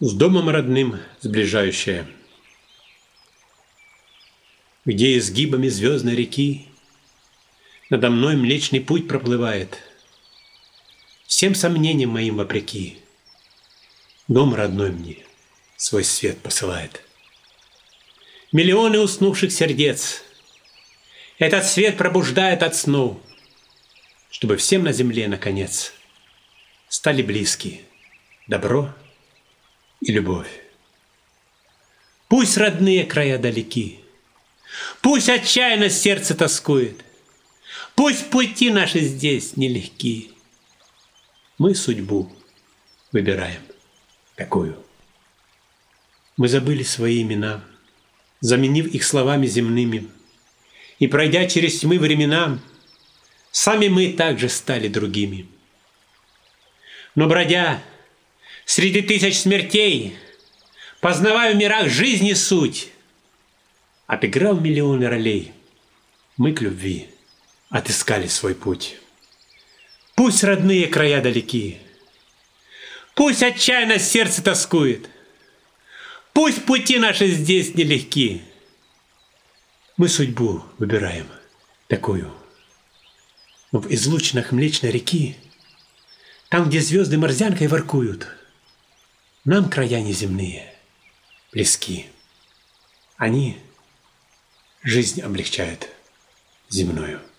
С домом родным сближающая, где изгибами звездной реки надо мной Млечный Путь проплывает, всем сомнениям моим вопреки. Дом родной мне свой свет посылает. Миллионы уснувших сердец этот свет пробуждает от сну, чтобы всем на земле, наконец, стали близки добро и любовь. Пусть родные края далеки, пусть отчаянно сердце тоскует, пусть пути наши здесь нелегки. Мы судьбу выбираем такую. Мы забыли свои имена, заменив их словами земными, и, пройдя через тьмы времена, сами мы также стали другими. Но, бродя среди тысяч смертей, познавая в мирах жизни суть, обыграв миллионы ролей, мы к любви отыскали свой путь. Пусть родные края далеки, пусть отчаянно сердце тоскует, пусть пути наши здесь нелегки. Мы судьбу выбираем такую. Но в излучинах Млечной реки, там, где звезды морзянкой воркуют, нам края неземные близки. Они жизнь облегчают земную.